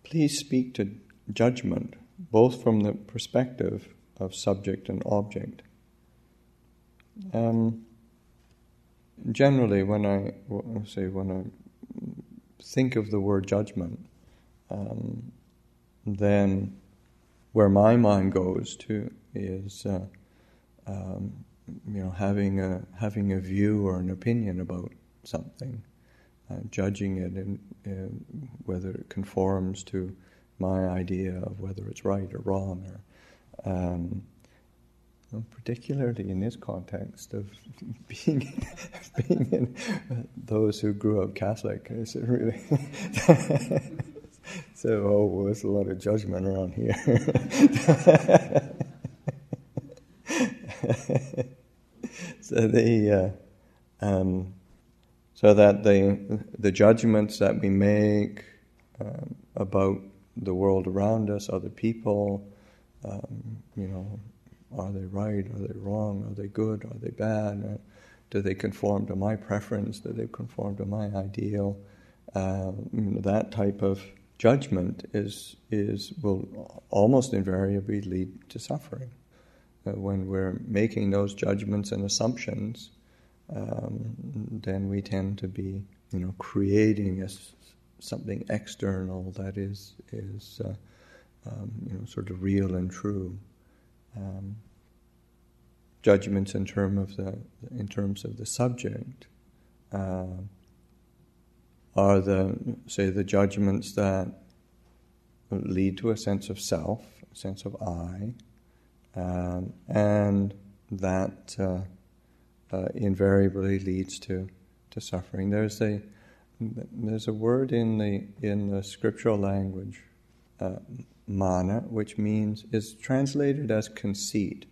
please speak to judgment, both from the perspective of subject and object. Generally, when I think of the word judgment, then where my mind goes to is having a view or an opinion about something, judging it in whether it conforms to my idea of whether it's right or wrong, or particularly in this context of being in those who grew up Catholic. Is it really? So, there's a lot of judgment around here. So that the judgments that we make about the world around us, other people, are they right? Are they wrong? Are they good? Are they bad? Do they conform to my preference? Do they conform to my ideal? That type of judgment will almost invariably lead to suffering. When we're making those judgments and assumptions, then we tend to be, creating something external that is sort of real and true. Judgments in terms of the subject are the judgments that lead to a sense of self, a sense of I, and that invariably leads to suffering. There's a word in the scriptural language, mana, which is translated as conceit,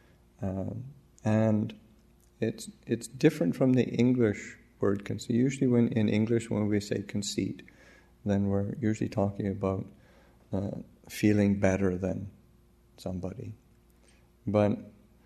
and it's different from the English word conceit. Usually, in English, when we say conceit, then we're usually talking about feeling better than somebody. But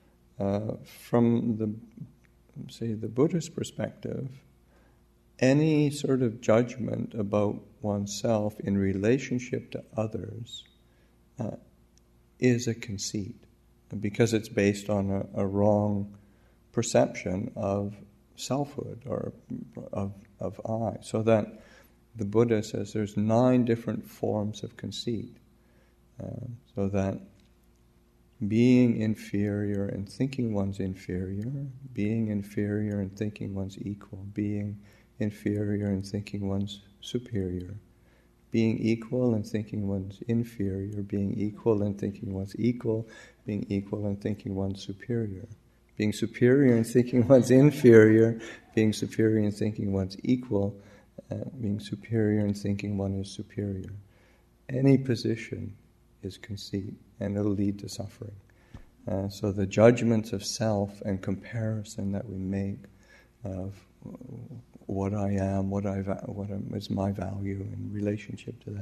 from the Buddhist perspective, any sort of judgment about oneself in relationship to others is a conceit, because it's based on a wrong perception of selfhood or of I. So that the Buddha says there's 9 different forms of conceit. So that being inferior and thinking one's inferior, being inferior and thinking one's equal, being inferior and thinking one's superior, being equal and thinking one's inferior, being equal and thinking one's equal, being equal and thinking one's superior, being superior and thinking one's inferior, being superior and thinking one's equal, being superior and thinking one is superior. Any position is conceit, and it'll lead to suffering. So the judgments of self and comparison that we make of what I am, what is my value in relationship to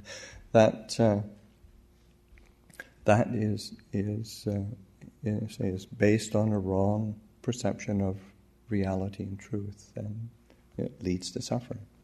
that is based on a wrong perception of reality and truth, and it leads to suffering.